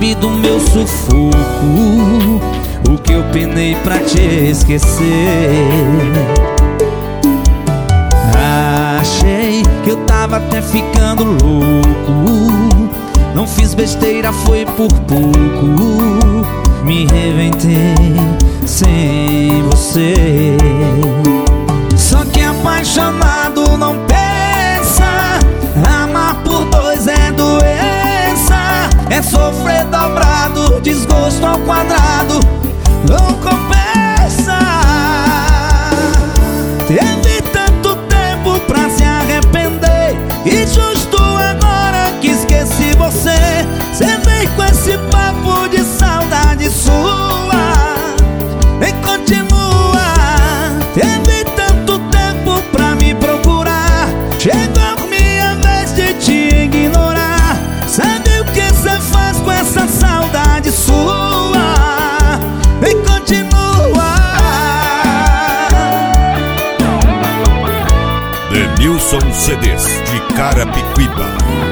sabe do meu sufoco, o que eu penei pra te esquecer. Achei que eu tava até ficando louco, não fiz besteira, foi por pouco. Me reinventei sem você. Só que apaixonado não pensa, amar por dois é doença, é sofrer dobrado, desgosto ao quadrado, não compensa. Teve tanto tempo pra se arrepender, e justo agora que esqueci você, cê vem com esse papo de saudade sua, nem continua. Teve tanto tempo pra me procurar, chegou minha vez de te ignorar. Sabe o que cê faz com essa saudade sua? Vem continua. Denilson CDs de Carapicuíba.